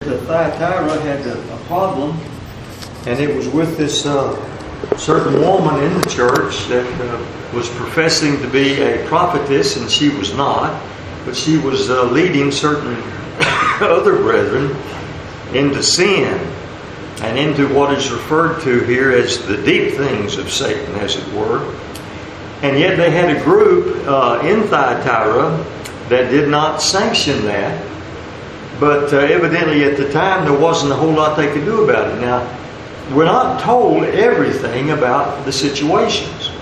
of Thyatira had a problem, and it was with this certain woman in the church that was professing to be a prophetess, and she was not, but she was leading certain other brethren into sin and into what is referred to here as the deep things of Satan, as it were. And yet they had a group in Thyatira that did not sanction that. But evidently at the time there wasn't a whole lot they could do about it. Now, we're not told everything about the situations.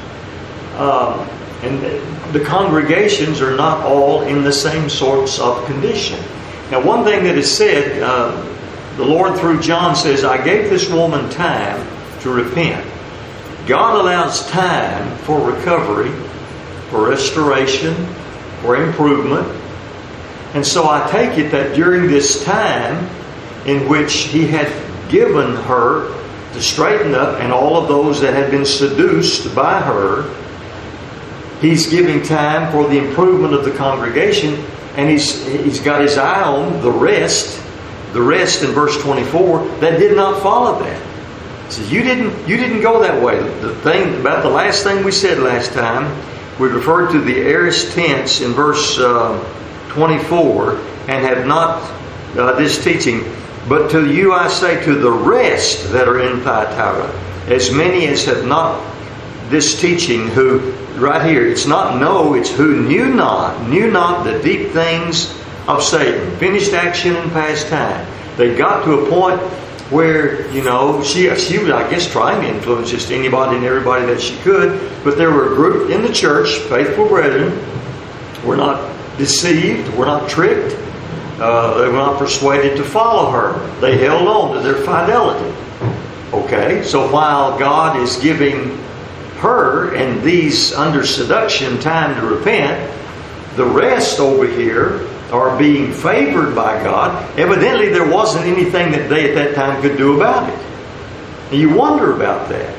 And the congregations are not all in the same sorts of condition. Now, one thing that is said, the Lord through John says, I gave this woman time to repent. God allows time for recovery, for restoration, for improvement. And so I take it that during this time in which He had given her to straighten up, and all of those that had been seduced by her, He's giving time for the improvement of the congregation, and He's got His eye on the rest in verse 24 that did not follow that. He says, you didn't go that way. The thing about the last thing we said last time, we referred to the aorist tense in verse 24, and have not this teaching. But to you I say, to the rest that are in Thyatira, as many as have not this teaching, who, right here, it's not know, it's who knew not the deep things of Satan. Finished action in past time. They got to a point where, she was, I guess, trying to influence just anybody and everybody that she could. But there were a group in the church, faithful brethren, were not deceived, were not tricked. They were not persuaded to follow her. They held on to their fidelity. Okay, so while God is giving her and these under seduction time to repent, the rest over here are being favored by God. Evidently there wasn't anything that they at that time could do about it. And you wonder about that.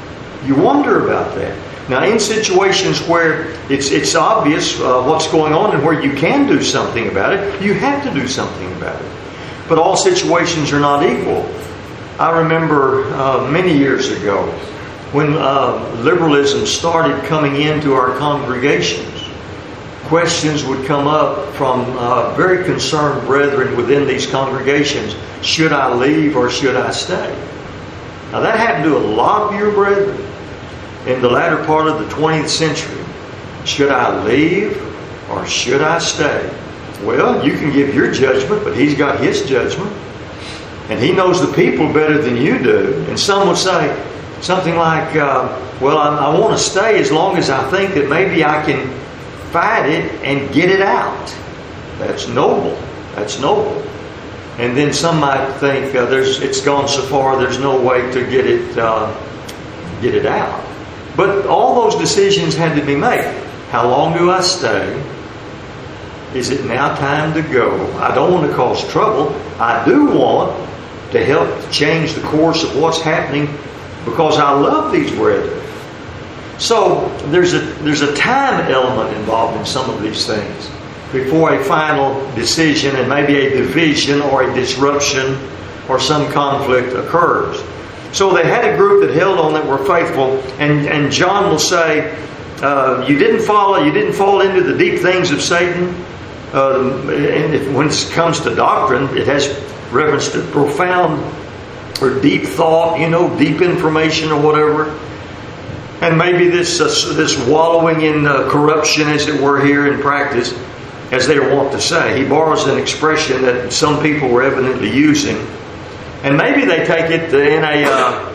Now, in situations where it's obvious what's going on and where you can do something about it, you have to do something about it. But all situations are not equal. I remember many years ago when liberalism started coming into our congregations, questions would come up from very concerned brethren within these congregations. Should I leave or should I stay? Now, that happened to a lot of your brethren in the latter part of the 20th century. Should I leave or should I stay? Well, you can give your judgment, but He's got His judgment. And He knows the people better than you do. And some would say something like, well, I want to stay as long as I think that maybe I can fight it and get it out. That's noble. And then some might think it's gone so far there's no way to get it out. But all those decisions had to be made. How long do I stay? Is it now time to go? I don't want to cause trouble. I do want to help change the course of what's happening because I love these brethren. So there's a time element involved in some of these things before a final decision and maybe a division or a disruption or some conflict occurs. So they had a group that held on, that were faithful, and John will say, you didn't fall into the deep things of Satan. And when it comes to doctrine, it has reference to profound or deep thought, deep information or whatever. And maybe this wallowing in corruption, as it were, here in practice, as they want to say. He borrows an expression that some people were evidently using. And maybe they take it in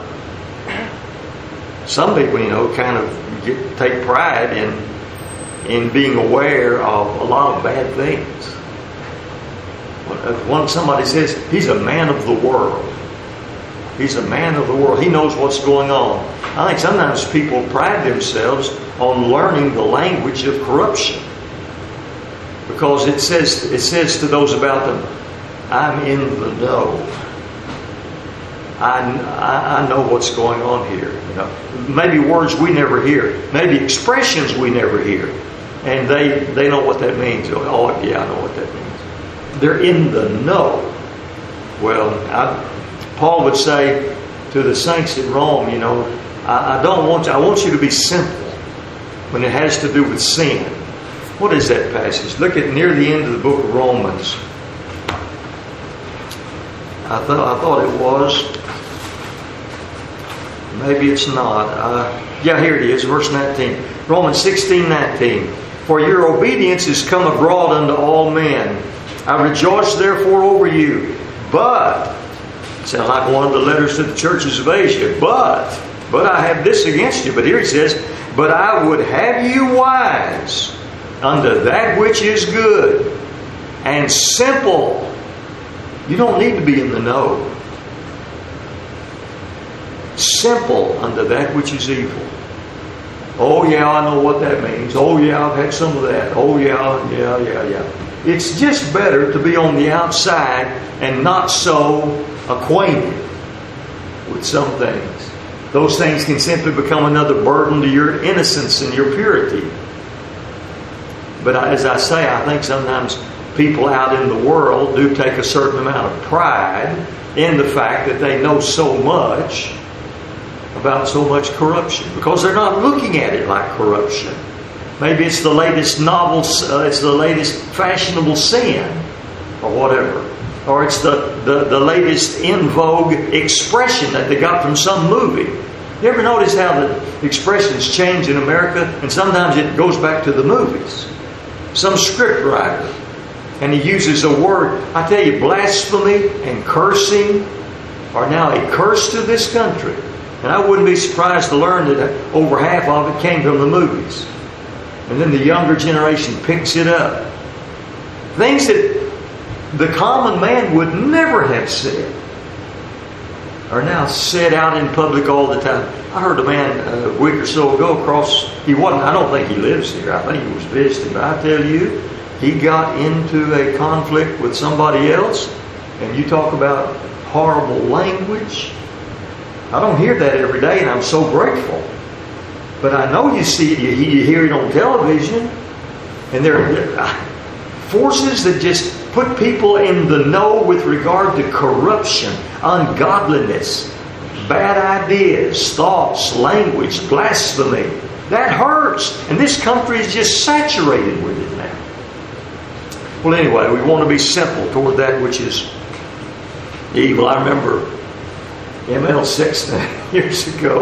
some people, kind of take pride in being aware of a lot of bad things. When somebody says, he's a man of the world. He's a man of the world. He knows what's going on. I think sometimes people pride themselves on learning the language of corruption. Because it says to those about them, I'm in the know. I know what's going on here. Maybe words we never hear. Maybe expressions we never hear. And they know what that means. Oh, yeah, I know what that means. They're in the know. Well, Paul would say to the saints in Rome, I want you to be simple when it has to do with sin. What is that passage? Look at near the end of the book of Romans. I thought it was. Maybe it's not. Here it is, verse 19. Romans 16:19. For your obedience is come abroad unto all men. I rejoice therefore over you. But, sounds like one of the letters to the churches of Asia. But I have this against you. But here he says, but I would have you wise unto that which is good and simple. You don't need to be in the know. Simple unto that which is evil. Oh yeah, I know what that means. Oh yeah, I've had some of that. Oh yeah. It's just better to be on the outside and not so acquainted with some things. Those things can simply become another burden to your innocence and your purity. But as I say, I think sometimes people out in the world do take a certain amount of pride in the fact that they know so much about so much corruption, because they're not looking at it like corruption. Maybe it's the latest novel, it's the latest fashionable sin, or whatever. Or it's the latest in vogue expression that they got from some movie. You ever notice how the expressions change in America? And sometimes it goes back to the movies. Some script writer, and he uses a word. I tell you, blasphemy and cursing are now a curse to this country. And I wouldn't be surprised to learn that over half of it came from the movies. And then the younger generation picks it up. Things that the common man would never have said are now said out in public all the time. I heard a man a week or so ago I don't think he lives here. I think he was visiting. But I tell you, he got into a conflict with somebody else. And you talk about horrible language. I don't hear that every day, and I'm so grateful. But I know you hear it on television, and there are forces that just put people in the know with regard to corruption, ungodliness, bad ideas, thoughts, language, blasphemy. That hurts, and this country is just saturated with it now. Well, anyway, we want to be simple toward that which is evil. I remember M.L. Sexton years ago.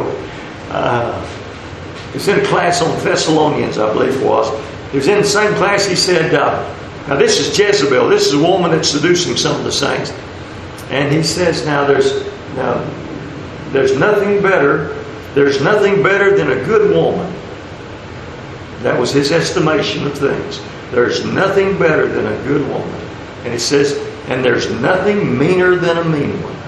He was in a class on Thessalonians, I believe it was. He was in the same class. He said, now this is Jezebel. This is a woman that's seducing some of the saints. And he says, there's nothing better. There's nothing better than a good woman. That was his estimation of things. There's nothing better than a good woman. And he says, and there's nothing meaner than a mean one.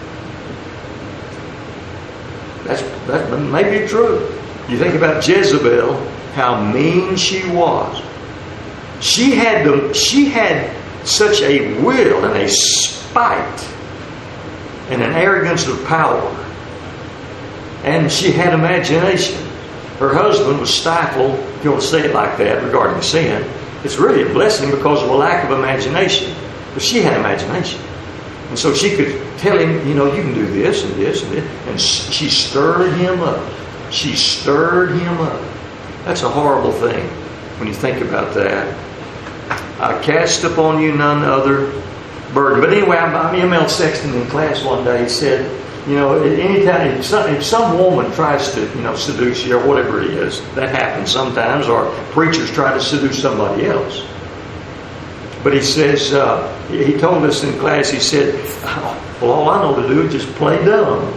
That may be true. You think about Jezebel, how mean she was. She had such a will and a spite and an arrogance of power. And she had imagination. Her husband was stifled, if you want to say it like that, regarding sin. It's really a blessing because of a lack of imagination. But she had imagination. And so she could tell him, you can do this and this and this. And she stirred him up. She stirred him up. That's a horrible thing when you think about that. I cast upon you none other burden. But anyway, I'm M.L. Sexton in class one day. He said, anytime if some woman tries to, seduce you or whatever it is, that happens sometimes, or preachers try to seduce somebody else. But he says, he told us in class, he said, well, all I know to do is just play dumb.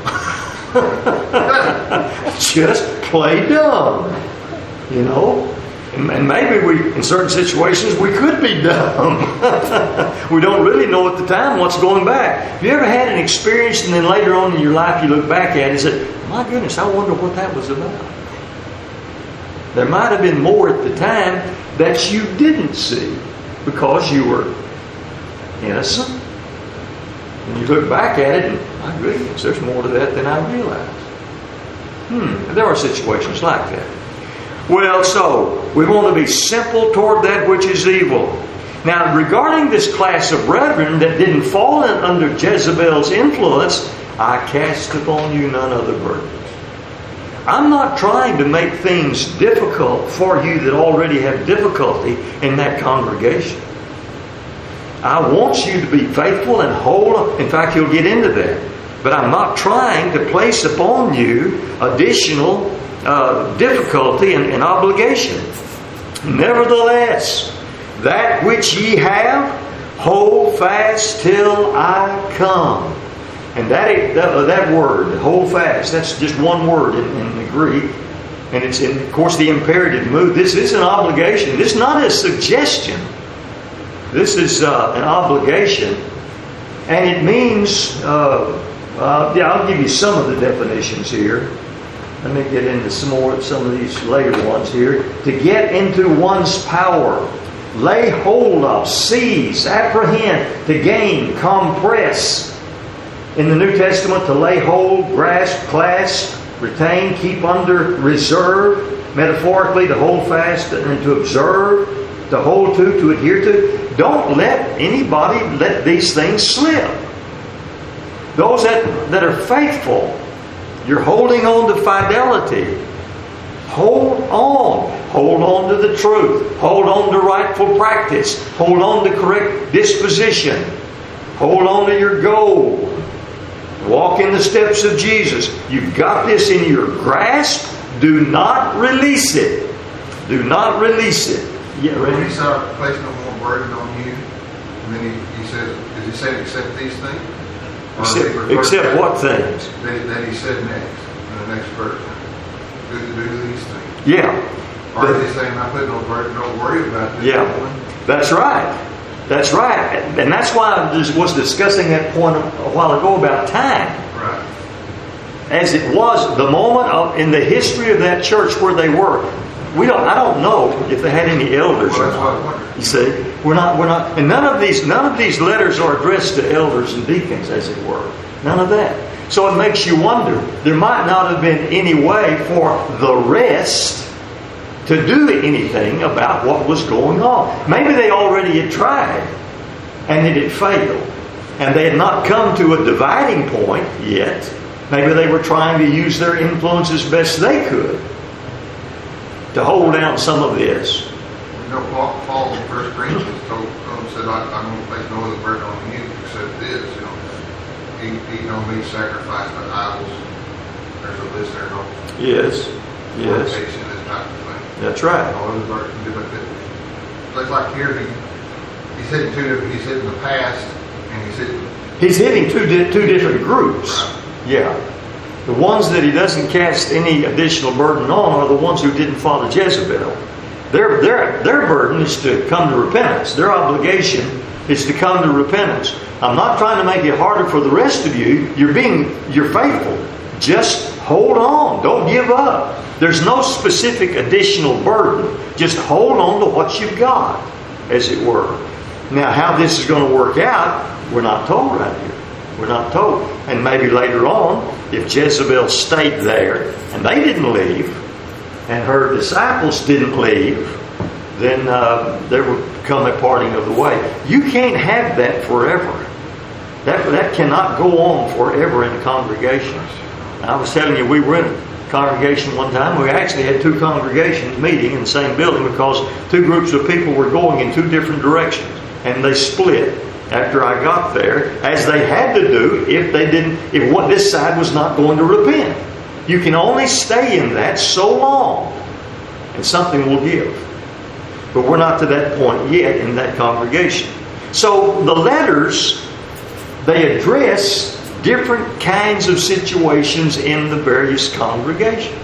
Just play dumb. And maybe in certain situations, we could be dumb. We don't really know at the time what's going back. Have you ever had an experience and then later on in your life you look back at it and say, my goodness, I wonder what that was about. There might have been more at the time that you didn't see because you were innocent. And you look back at it and, my goodness, there's more to that than I realized. There are situations like that. Well, so we want to be simple toward that which is evil. Now, regarding this class of brethren that didn't fall under Jezebel's influence, I cast upon you none other burden. I'm not trying to make things difficult for you that already have difficulty in that congregation. I want you to be faithful and whole. In fact, you'll get into that. But I'm not trying to place upon you additional difficulty and obligation. Nevertheless, that which ye have, hold fast till I come. And that word, hold fast, that's just one word in the Greek. And it's, of course, the imperative mood. This is an obligation. This is not a suggestion. This is an obligation. And it means, I'll give you some of the definitions here. Let me get into some of these later ones here. To get into one's power. Lay hold of, seize, apprehend, to gain, compress. In the New Testament, to lay hold, grasp, clasp, retain, keep under, reserve. Metaphorically, to hold fast and to observe, to hold to adhere to. Don't let anybody let these things slip. Those that are faithful, you're holding on to fidelity. Hold on. Hold on to the truth. Hold on to rightful practice. Hold on to correct disposition. Hold on to your goal. Walk in the steps of Jesus. You've got this in your grasp. Do not release it. Do not release it. Yeah, when he said, place no more burden on you, and then he said, did he say accept these things? Except what things? That he said next, in the next verse. Do these things. Yeah. Or is he saying, I put no burden, don't worry about this? Yeah. That's right. That's right. And that's why I was discussing that point a while ago about time. Right. As it was the moment in the history of that church where they were. I don't know if they had any elders or not. You see, we're not, and none of these letters are addressed to elders and deacons, as it were. None of that. So it makes you wonder. There might not have been any way for the rest to do anything about what was going on. Maybe they already had tried and it had failed, and they had not come to a dividing point yet. Maybe they were trying to use their influence as best they could to hold down some of this. You know, Paul in 1 Corinthians said, I'm going to place no other burden on you except this. Eat no meat sacrificed by idols. There's a list there. No. Yes. Fornication is not the thing. That's right. No other burden do like that. It's like here, he's hitting two different. He's hitting the past, and he's hitting two different groups. Right. Yeah. The ones that he doesn't cast any additional burden on are the ones who didn't follow Jezebel. Their burden is to come to repentance. Their obligation is to come to repentance. I'm not trying to make it harder for the rest of you. You're faithful. Just hold on. Don't give up. There's no specific additional burden. Just hold on to what you've got, as it were. Now, how this is going to work out, we're not told right here. We're not told. And maybe later on, if Jezebel stayed there and they didn't leave, and her disciples didn't leave, then there would come a parting of the way. You can't have that forever. That cannot go on forever in a congregation. I was telling you, we were in a congregation one time. We actually had two congregations meeting in the same building because two groups of people were going in two different directions. And they split after I got there, as they had to do if what this side was not going to repent. You can only stay in that so long, and something will give. But we're not to that point yet in that congregation. So the letters, they address different kinds of situations in the various congregations.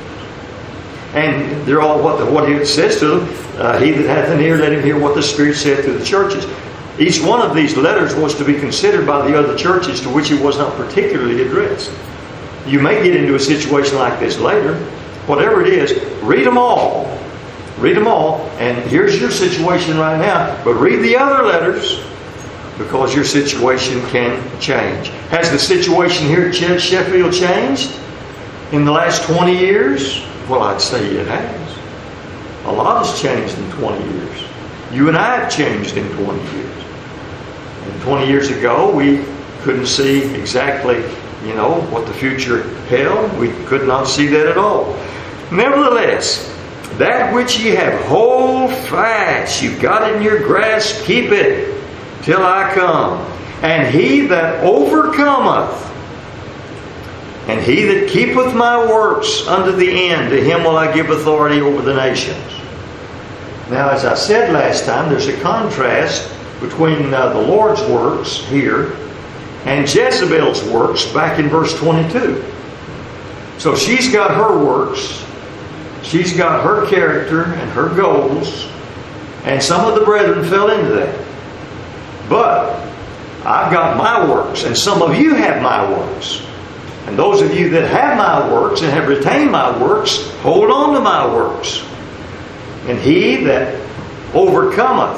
And they're all what it says to them. He that hath an ear, let him hear what the Spirit saith to the churches. Each one of these letters was to be considered by the other churches to which it was not particularly addressed. You may get into a situation like this later. Whatever it is, read them all. Read them all. And here's your situation right now. But read the other letters, because your situation can change. Has the situation here at Sheffield changed in the last 20 years? Well, I'd say it has. A lot has changed in 20 years. You and I have changed in 20 years. And 20 years ago, we couldn't see exactly, what the future held. We could not see that at all. Nevertheless, that which ye have, hold fast. You've got it in your grasp, keep it till I come. And he that overcometh, and he that keepeth my works unto the end, to him will I give authority over the nations. Now, as I said last time, there's a contrast between the Lord's works here and Jezebel's works back in verse 22. So she's got her works, she's got her character and her goals, and some of the brethren fell into that. But I've got my works, and some of you have my works. And those of you that have my works and have retained my works, hold on to my works. And he that overcometh,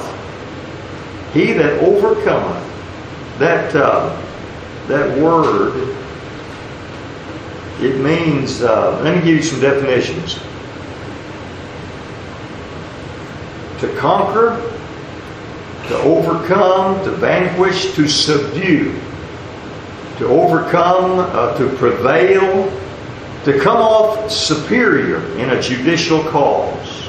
that word, it means, let me give you some definitions. To conquer, to overcome, to vanquish, to subdue. To overcome, to prevail, to come off superior in a judicial cause.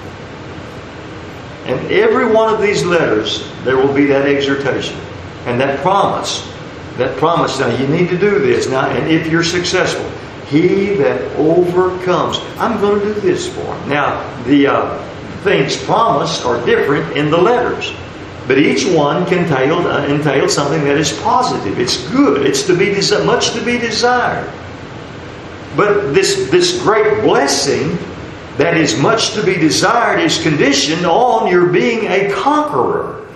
And every one of these letters, there will be that exhortation and that promise. That promise, now you need to do this. Now, and if you're successful, he that overcomes, I'm going to do this for him. Now, the things promised are different in the letters. But each one can entail something that is positive. It's good. It's much to be desired. But this great blessing that is much to be desired is conditioned on your being a conqueror.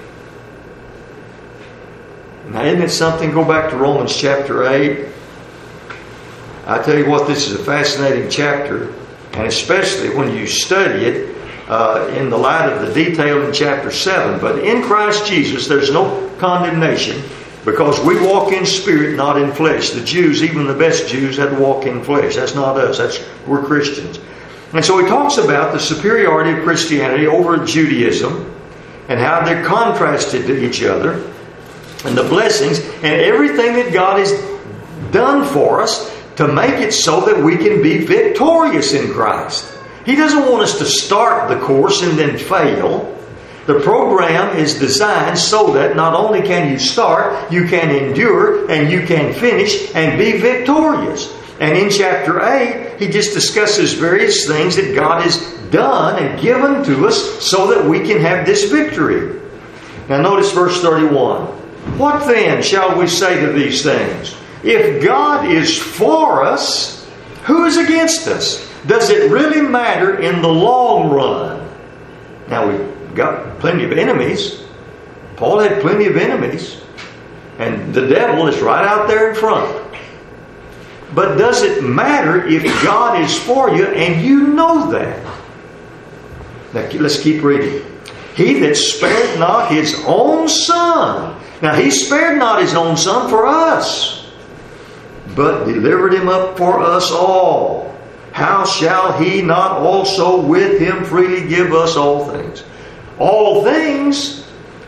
Now, isn't it something? Go back to Romans chapter 8. I tell you what, this is a fascinating chapter. And especially when you study it, in the light of the detail in chapter 7. But in Christ Jesus, there's no condemnation because we walk in spirit, not in flesh. The Jews, even the best Jews, had to walk in flesh. That's not us. We're Christians. And so he talks about the superiority of Christianity over Judaism and how they're contrasted to each other and the blessings and everything that God has done for us to make it so that we can be victorious in Christ. He doesn't want us to start the course and then fail. The program is designed so that not only can you start, you can endure and you can finish and be victorious. And in chapter 8, he just discusses various things that God has done and given to us so that we can have this victory. Now notice verse 31. What then shall we say to these things? If God is for us, who is against us? Does it really matter in the long run? Now, we've got plenty of enemies. Paul had plenty of enemies. And the devil is right out there in front. But does it matter if God is for you and you know that? Now, let's keep reading. He that spared not his own son. Now, he spared not his own son for us, but delivered him up for us all. How shall he not also with him freely give us all things? All things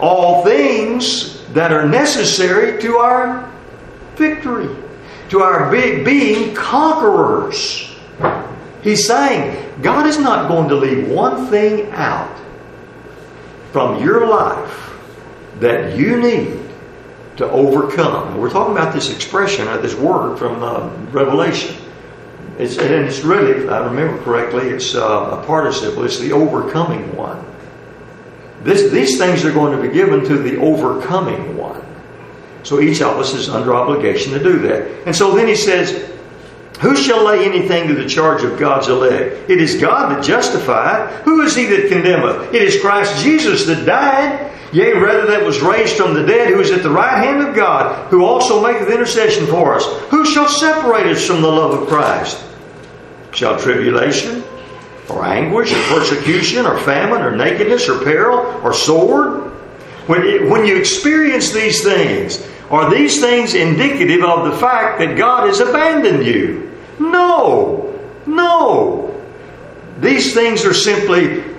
that are necessary to our victory, to our being conquerors. He's saying God is not going to leave one thing out from your life that you need to overcome. We're talking about this expression, this word from Revelation. It's really, if I remember correctly, it's a participle. It's the overcoming one. These things are going to be given to the overcoming one. So each of us is under obligation to do that. And so then he says, who shall lay anything to the charge of God's elect? It is God that justifieth. Who is he that condemneth? It is Christ Jesus that died, yea, rather that was raised from the dead, who is at the right hand of God, who also maketh intercession for us. Who shall separate us from the love of Christ? Shall tribulation, or anguish, or persecution, or famine, or nakedness, or peril, or sword? When you experience these things, are these things indicative of the fact that God has abandoned you? No. These things are simply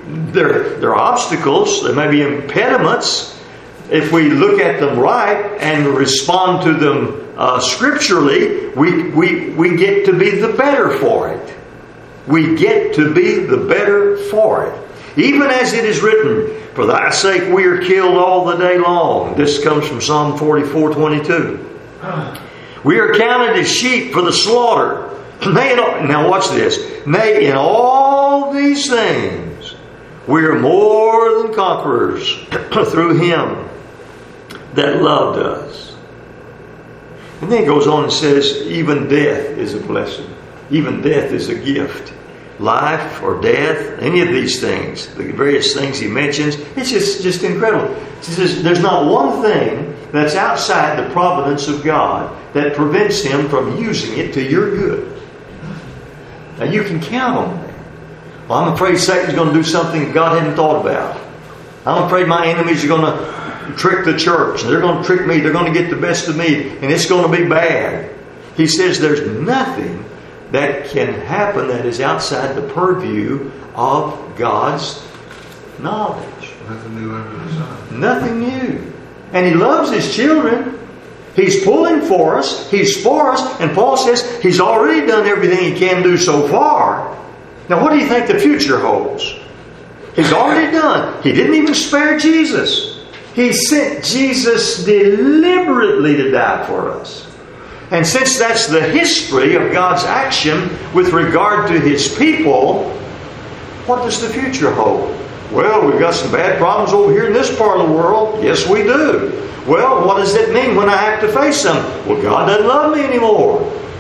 There are obstacles. There may be impediments. If we look at them right and respond to them scripturally, we get to be the better for it. We get to be the better for it. Even as it is written, for thy sake we are killed all the day long. This comes from Psalm 44:22. We are counted as sheep for the slaughter. Now watch this. Nay, in all these things, we are more than conquerors through Him that loved us. And then it goes on and says, even death is a blessing. Even death is a gift. Life or death, any of these things, the various things he mentions, it's just incredible. He says, there's not one thing that's outside the providence of God that prevents Him from using it to your good. Now you can count on that. Well, I'm afraid Satan's going to do something God hadn't thought about. I'm afraid my enemies are going to trick the church. They're going to trick me. They're going to get the best of me. And it's going to be bad. He says there's nothing that can happen that is outside the purview of God's knowledge. Nothing new under the sun. Nothing new. And He loves His children. He's pulling for us. He's for us. And Paul says He's already done everything He can do so far. Now what do you think the future holds? He's already done. He didn't even spare Jesus. He sent Jesus deliberately to die for us. And since that's the history of God's action with regard to His people, what does the future hold? Well, we've got some bad problems over here in this part of the world. Yes, we do. Well, what does it mean when I have to face them? Well, God doesn't love me anymore.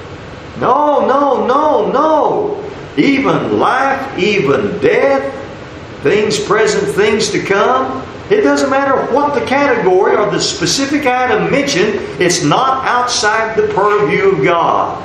No. Even life, even death, things present, things to come. It doesn't matter what the category or the specific item mentioned, it's not outside the purview of God.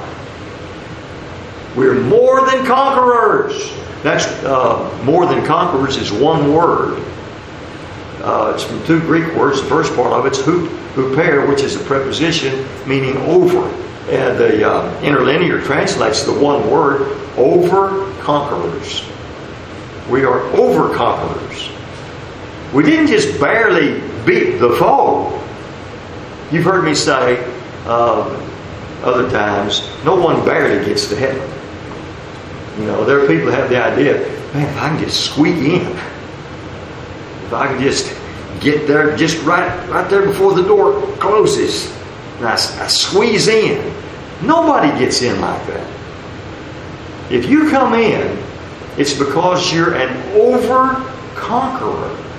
We're more than conquerors. That's more than conquerors is one word. It's from two Greek words. The first part of it's huper, which is a preposition meaning over. And the interlinear translates the one word, over conquerors. We are over conquerors. We didn't just barely beat the foe. You've heard me say other times, no one barely gets to heaven. You know, there are people who have the idea, man, if I can just squeak in, if I can just get there, just right there before the door closes, and I squeeze in. Nobody gets in like that. If you come in, it's because you're an over-conqueror.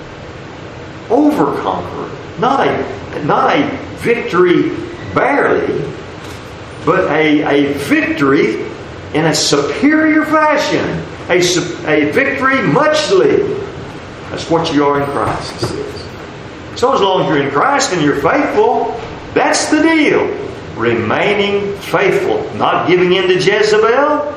Over-conqueror. Not a victory barely, but a victory in a superior fashion. A victory muchly. That's what you are in Christ, it says. So as long as you're in Christ and you're faithful, that's the deal. Remaining faithful. Not giving in to Jezebel.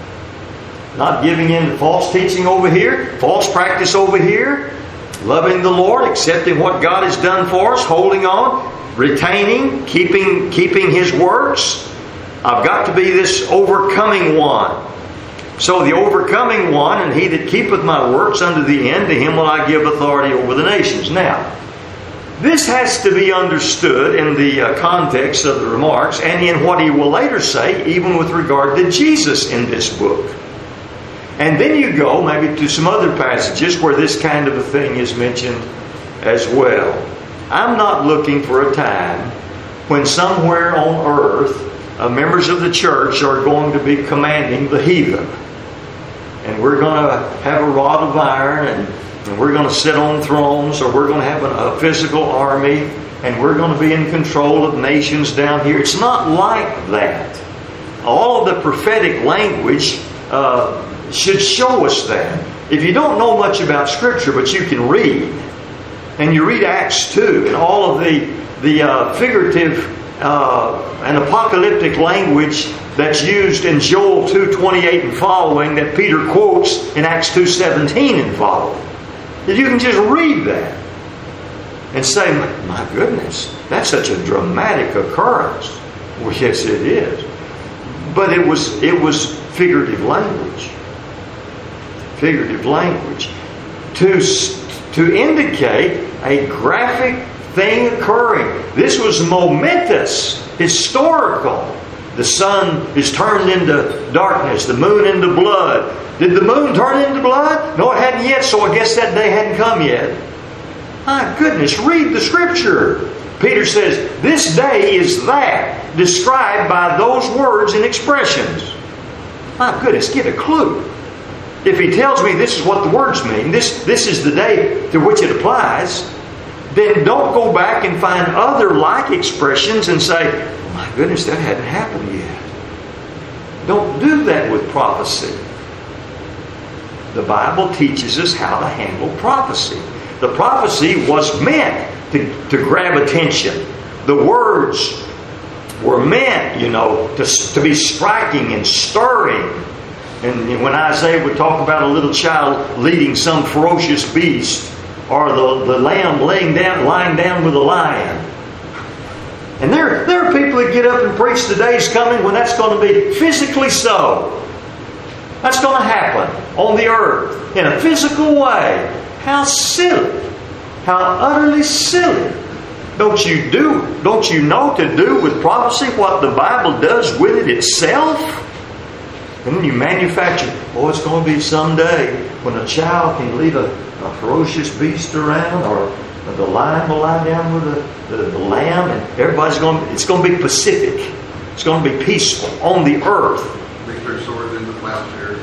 Not giving in to false teaching over here. False practice over here. Loving the Lord. Accepting what God has done for us. Holding on. Retaining. Keeping His works. I've got to be this overcoming one. So the overcoming one, and he that keepeth my works unto the end, to him will I give authority over the nations. Now, this has to be understood in the context of the remarks and in what he will later say, even with regard to Jesus in this book. And then you go maybe to some other passages where this kind of a thing is mentioned as well. I'm not looking for a time when somewhere on earth members of the church are going to be commanding the heathen. And we're going to have a rod of iron, and we're going to sit on thrones, or we're going to have a physical army, and we're going to be in control of nations down here. It's not like that. All of the prophetic language should show us that. If you don't know much about Scripture, but you can read, and you read Acts 2, and all of the figurative and apocalyptic language that's used in Joel 2:28 and following, that Peter quotes in Acts 2:17 and following. If you can just read that and say, my goodness, that's such a dramatic occurrence. Well, yes, it is. But it was figurative language. figurative language, to indicate a graphic thing occurring. This was momentous, historical. The sun is turned into darkness, the moon into blood. Did the moon turn into blood? No, it hadn't yet, so I guess that day hadn't come yet. My goodness, read the Scripture. Peter says, this day is that, described by those words and expressions. My goodness, get a clue. If he tells me this is what the words mean, this is the day to which it applies, then don't go back and find other like expressions and say, oh my goodness, that hadn't happened yet. Don't do that with prophecy. The Bible teaches us how to handle prophecy. The prophecy was meant to grab attention. The words were meant, to be striking and stirring. And when Isaiah would talk about a little child leading some ferocious beast, or the lamb lying down with a lion. And there are people that get up and preach the day's coming when that's going to be physically so. That's going to happen on the earth in a physical way. How silly. How utterly silly. Don't you know to do with prophecy what the Bible does with it itself? And then you manufacture, it's going to be someday when a child can lead a ferocious beast around, or the lion will lie down with the lamb, and it's going to be pacific. It's going to be peaceful on the earth. Victory sword in the plowshare.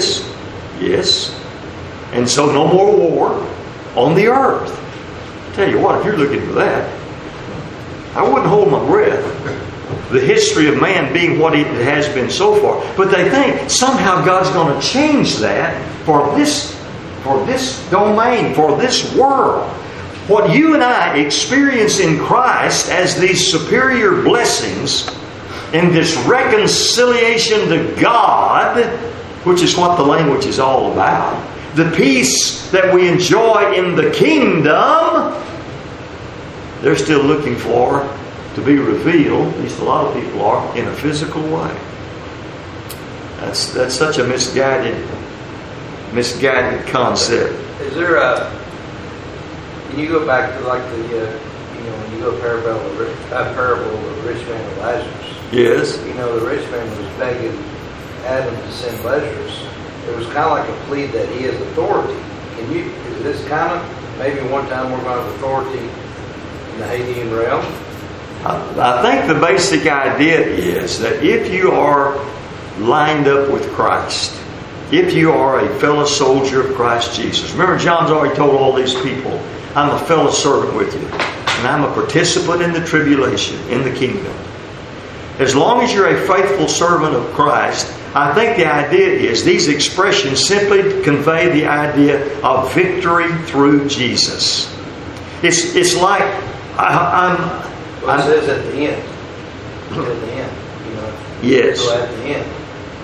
Yes. And so no more war on the earth. Tell you what, if you're looking for that, I wouldn't hold my breath. The history of man being what it has been so far. But they think somehow God's going to change that for this domain, for this world. What you and I experience in Christ as these superior blessings, in this reconciliation to God, which is what the language is all about, the peace that we enjoy in the kingdom, they're still looking for to be revealed, at least a lot of people are, in a physical way. That's such a misguided concept. Is there can you go back to like the when you go parable of the rich man and Lazarus? Yes. The rich man was begging Adam to send Lazarus. It was kind of like a plea that he has authority. Is this kind of maybe one time we're going to have authority in the Hadean realm? I think the basic idea is that if you are lined up with Christ, if you are a fellow soldier of Christ Jesus, remember John's already told all these people, I'm a fellow servant with you, and I'm a participant in the tribulation, in the kingdom. As long as you're a faithful servant of Christ, I think the idea is these expressions simply convey the idea of victory through Jesus. It's like it says at the end. At the end. Yes. So at the end.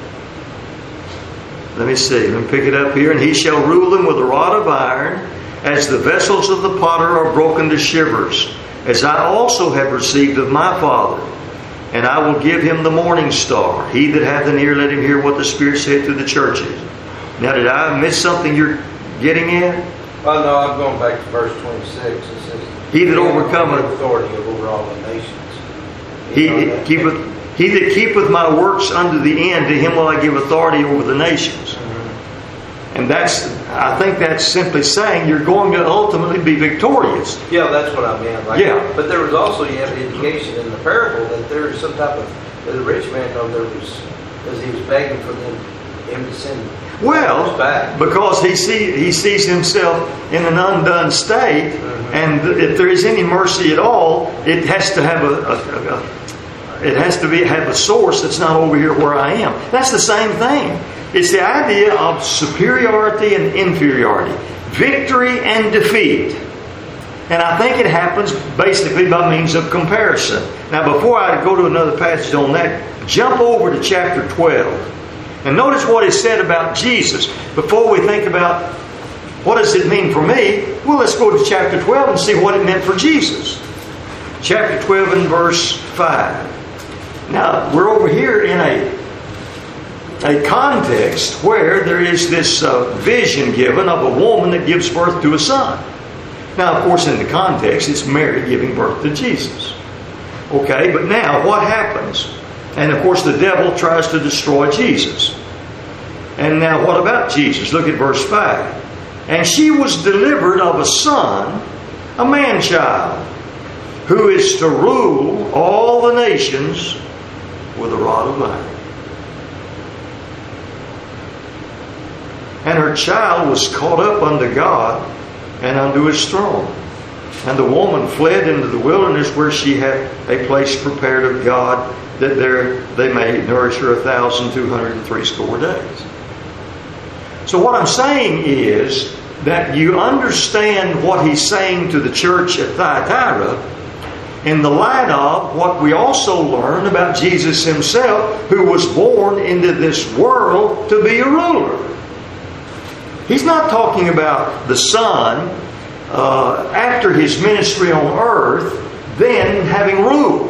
Let me see. Let me pick it up here. And he shall rule them with a rod of iron, as the vessels of the potter are broken to shivers, as I also have received of my Father. And I will give him the morning star. He that hath an ear, let him hear what the Spirit saith to the churches. Now, did I miss something you're getting at? Well, no, I'm going back to verse 26. It says, he that overcometh authority over all the nations. He that keepeth my works unto the end, to him will I give authority over the nations. Mm-hmm. And I think that's simply saying you're going to ultimately be victorious. Yeah, that's what I meant. Yeah. But there was also, you have the indication in the parable that there is some type of, the rich man, because he was begging for him to send. Well, because he sees himself in an undone state, mm-hmm. and if there is any mercy at all, it has to have have a source that's not over here where I am. That's the same thing. It's the idea of superiority and inferiority, victory and defeat. And I think it happens basically by means of comparison. Now, before I go to another passage on that, jump over to chapter 12. And notice what is said about Jesus. Before we think about what does it mean for me, well, let's go to chapter 12 and see what it meant for Jesus. Chapter 12 and verse 5. Now, we're over here in a context where there is this vision given of a woman that gives birth to a son. Now, of course, in the context, it's Mary giving birth to Jesus. Okay, but now what happens? And of course, the devil tries to destroy Jesus. And now what about Jesus? Look at verse 5. And she was delivered of a son, a man-child, who is to rule all the nations with a rod of iron. And her child was caught up unto God and unto His throne. And the woman fled into the wilderness, where she had a place prepared of God, that there they may nourish her 1,260 days. So what I'm saying is that you understand what he's saying to the church at Thyatira in the light of what we also learn about Jesus Himself, who was born into this world to be a ruler. He's not talking about the Son after His ministry on earth, then having rule.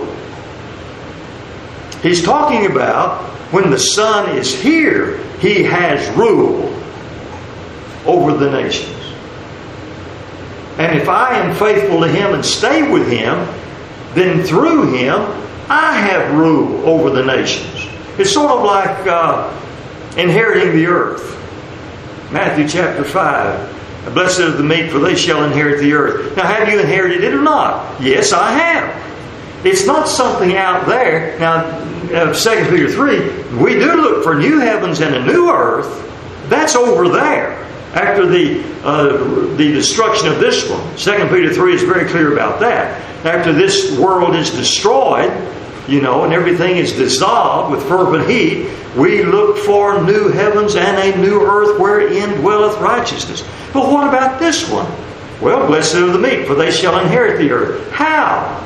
He's talking about when the Son is here, He has rule over the nations. And if I am faithful to Him and stay with Him, then through Him, I have rule over the nations. It's sort of like inheriting the earth. Matthew chapter 5. Blessed are the meek, for they shall inherit the earth. Now, have you inherited it or not? Yes, I have. It's not something out there. Now, 2 Peter 3, we do look for new heavens and a new earth. That's over there, after the destruction of this one. 2 Peter 3 is very clear about that. After this world is destroyed, and everything is dissolved with fervent heat, we look for new heavens and a new earth wherein dwelleth righteousness. But what about this one? Well, blessed are the meek, for they shall inherit the earth. How?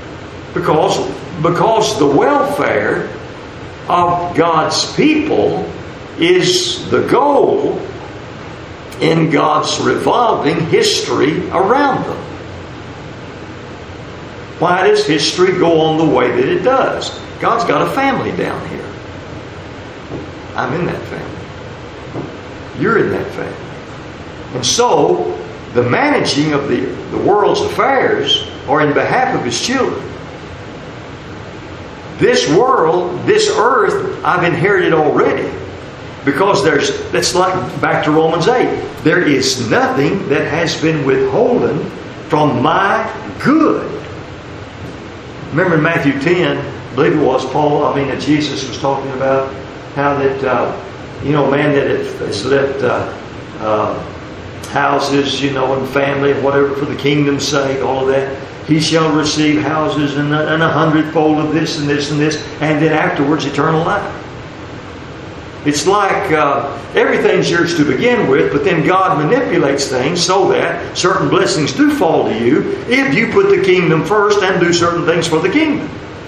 Because the welfare of God's people is the goal in God's revolving history around them. Why does history go on the way that it does? God's got a family down here. I'm in that family. You're in that family. And so, the managing of the world's affairs are in behalf of His children. This world, this earth, I've inherited already. Because that's like back to Romans 8. There is nothing that has been withholden from my good. Remember in Matthew 10, I believe it was that Jesus was talking about how that, man that has left houses, and family and whatever for the kingdom's sake, all of that, he shall receive houses and 100-fold of this and this and this, and then afterwards eternal life. It's like everything's yours to begin with, but then God manipulates things so that certain blessings do fall to you if you put the kingdom first and do certain things for the kingdom.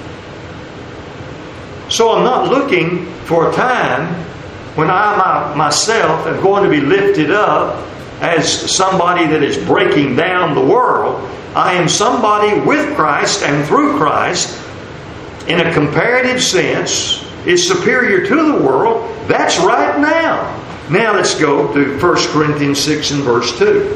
So I'm not looking for a time when I myself am going to be lifted up as somebody that is breaking down the world. I am somebody with Christ and through Christ, in a comparative sense, is superior to the world. That's right now. Now let's go to 1 Corinthians 6 and verse 2.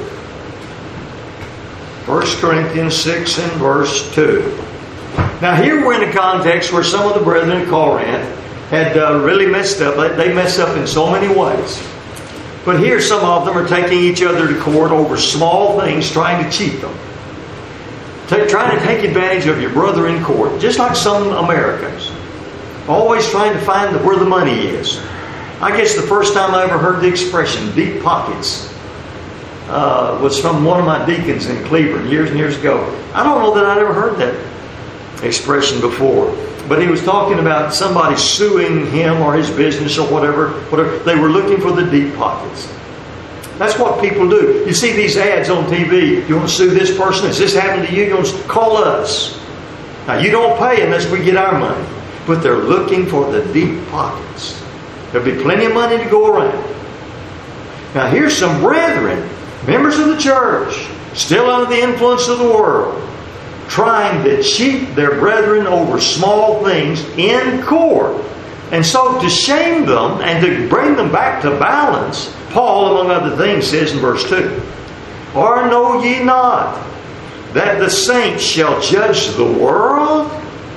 1 Corinthians 6 and verse 2. Now here we're in a context where some of the brethren at Corinth had really messed up. They messed up in so many ways. But here some of them are taking each other to court over small things, trying to cheat them. Trying to take advantage of your brother in court, just like some Americans. Always trying to find where the money is. I guess the first time I ever heard the expression, deep pockets, was from one of my deacons in Cleveland years and years ago. I don't know that I'd ever heard that expression before. But he was talking about somebody suing him or his business or whatever. They were looking for the deep pockets. That's what people do. You see these ads on TV. You want to sue this person? Has this happened to you? You want to call us. Now, you don't pay unless we get our money. But they're looking for the deep pockets. There'll be plenty of money to go around. Now, here's some brethren, members of the church, still under the influence of the world, trying to cheat their brethren over small things in court. And so to shame them and to bring them back to balance, Paul, among other things, says in verse 2, or know ye not that the saints shall judge the world?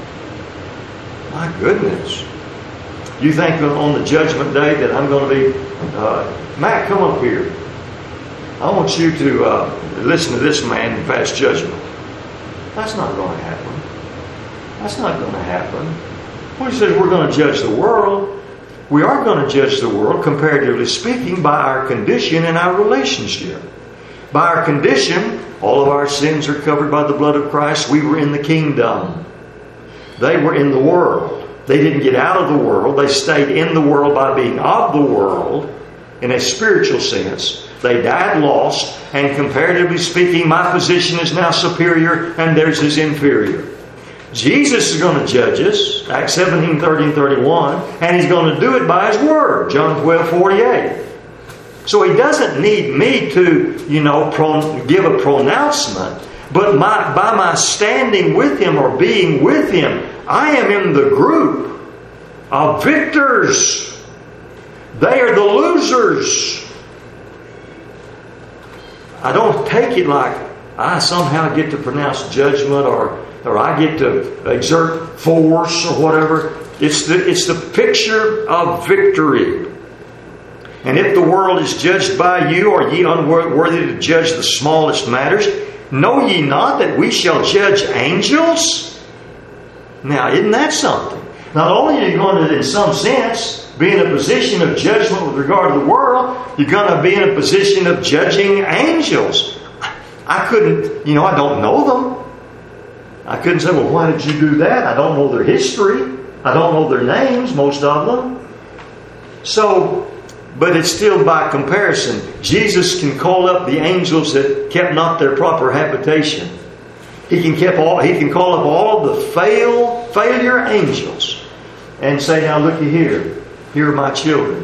My goodness. You think on the judgment day that I'm going to be... Matt, come up here. I want you to listen to this man and pass judgment. That's not going to happen. That's not going to happen. When he says we're going to judge the world, we are going to judge the world, comparatively speaking, by our condition and our relationship. By our condition, all of our sins are covered by the blood of Christ. We were in the kingdom. They were in the world. They didn't get out of the world. They stayed in the world by being of the world in a spiritual sense. They died lost, and comparatively speaking, my position is now superior and theirs is inferior. Jesus is going to judge us, Acts 17, 30 and 31, and He's going to do it by His Word, John 12, 48. So He doesn't need me to, give a pronouncement, but by my standing with Him or being with Him, I am in the group of victors. They are the losers. I don't take it like I somehow get to pronounce judgment or I get to exert force or whatever. It's the picture of victory. And if the world is judged by you, are ye unworthy to judge the smallest matters? Know ye not that we shall judge angels? Now, isn't that something? Not only are you going to, in some sense, be in a position of judgment with regard to the world, you're going to be in a position of judging angels. I couldn't, I don't know them. I couldn't say, well, why did you do that? I don't know their history. I don't know their names, most of them. So, but it's still by comparison. Jesus can call up the angels that kept not their proper habitation. He can call up all of the failure angels and say, now looky here. Here are my children.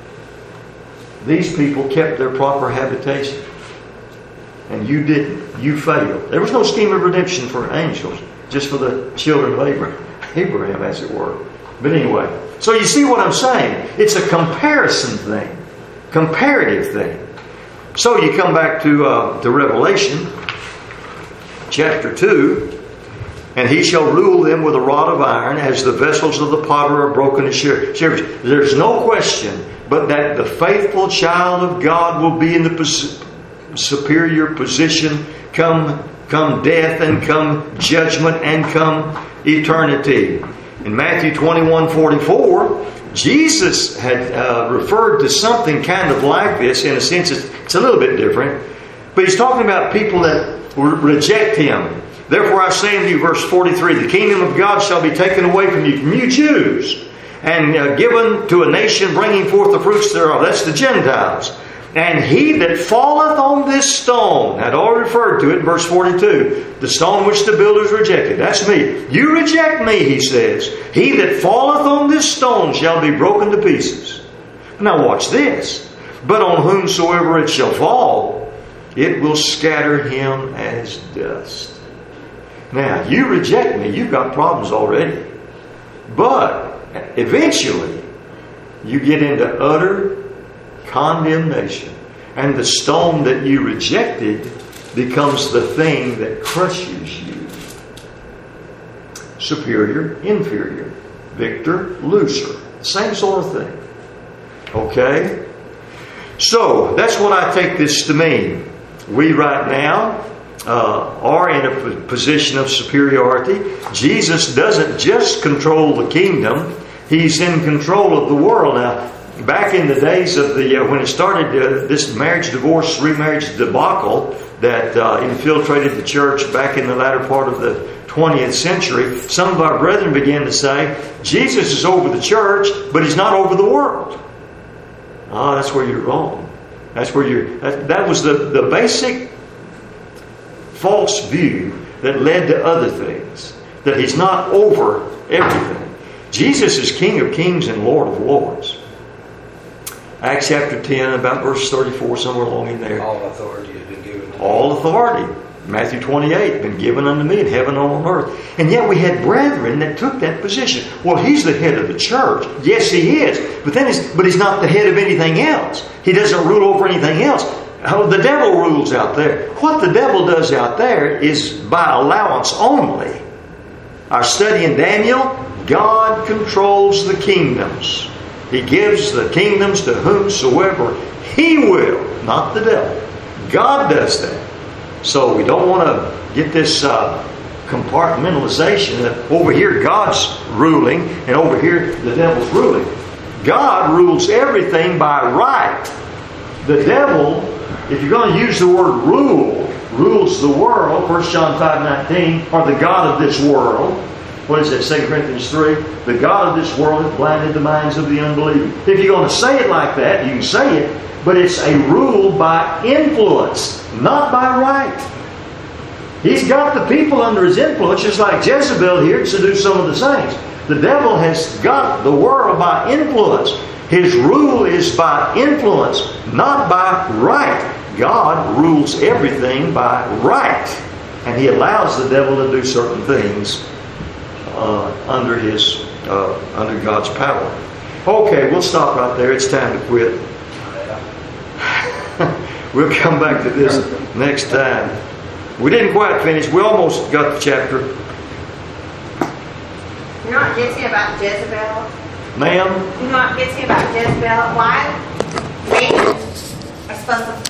These people kept their proper habitation. And you didn't. You failed. There was no scheme of redemption for angels, just for the children of Abraham, as it were. But anyway, so you see what I'm saying? It's a comparison thing. Comparative thing. So you come back to Revelation chapter 2. And he shall rule them with a rod of iron, as the vessels of the potter are broken to shivers. There's no question but that the faithful child of God will be in the superior position come death and come judgment and come eternity. In Matthew 21:44, Jesus had referred to something kind of like this. In a sense, it's a little bit different. But He's talking about people that reject Him. Therefore I say unto you, verse 43, the kingdom of God shall be taken away from you Jews, and given to a nation bringing forth the fruits thereof. That's the Gentiles. And he that falleth on this stone, I'd already referred to it in verse 42, the stone which the builders rejected. That's me. You reject me, He says. He that falleth on this stone shall be broken to pieces. Now watch this. But on whomsoever it shall fall, it will scatter him as dust. Now, you reject me, you've got problems already. But eventually, you get into utter condemnation. And the stone that you rejected becomes the thing that crushes you. Superior, inferior. Victor, loser. Same sort of thing. Okay? So, that's what I take this to mean. We right now are in a position of superiority. Jesus doesn't just control the kingdom. He's in control of the world. Now, back in the days of when it started, this marriage, divorce, remarriage debacle that infiltrated the church back in the latter part of the 20th century, some of our brethren began to say, Jesus is over the church, but He's not over the world. That's where you're wrong. That's where that was the basic false view that led to other things. That He's not over everything. Jesus is King of kings and Lord of lords. Acts chapter 10, about verse 34, somewhere along in there. All authority has been given to All authority. Matthew 28, been given unto me in heaven and on earth. And yet we had brethren that took that position. Well, he's the head of the church. Yes, he is. But he's not the head of anything else. He doesn't rule over anything else. Oh, the devil rules out there. What the devil does out there is by allowance only. Our study in Daniel, God controls the kingdoms. He gives the kingdoms to whomsoever He will, not the devil. God does that. So we don't want to get this compartmentalization that over here God's ruling and over here the devil's ruling. God rules everything by right. The devil, if you're going to use the word rule, rules the world, 1 John 5:19, or the God of this world. What is it, 2 Corinthians 3? The God of this world has blinded the minds of the unbelieving. If you're going to say it like that, you can say it, but it's a rule by influence, not by right. He's got the people under his influence, just like Jezebel here to seduce some of the saints. The devil has got the world by influence. His rule is by influence, not by right. God rules everything by right. And He allows the devil to do certain things under God's power. Okay, we'll stop right there. It's time to quit. We'll come back to this next time. We didn't quite finish. We almost got the chapter. You're not guessing about Jezebel? Ma'am? You're not guessing about Jezebel? Why men are supposed to